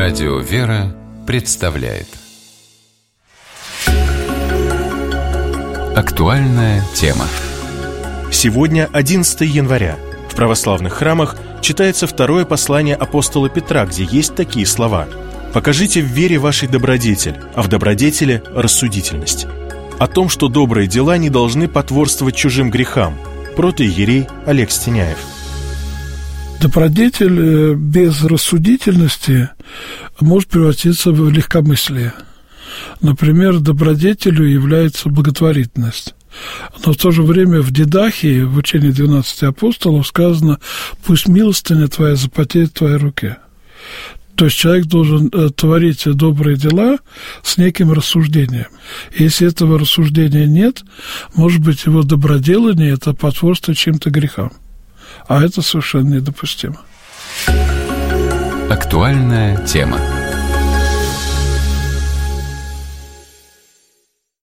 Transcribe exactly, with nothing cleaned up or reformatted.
Радио «Вера» представляет актуальная тема. Сегодня одиннадцатое января. В православных храмах читается второе послание апостола Петра, где есть такие слова: «Покажите в вере вашей добродетель, а в добродетели рассудительность». О том, что добрые дела не должны потворствовать чужим грехам. Протоиерей Олег Стеняев. Добродетель без рассудительности может превратиться в легкомыслие. Например, добродетелью является благотворительность. Но в то же время в Дидахии, в учении двенадцати апостолов, сказано: «Пусть милостыня твоя запотеет в твоей руке». То есть человек должен творить добрые дела с неким рассуждением. Если этого рассуждения нет, может быть, его доброделание – это потворство чьим-то грехам. А это совершенно недопустимо. Актуальная тема.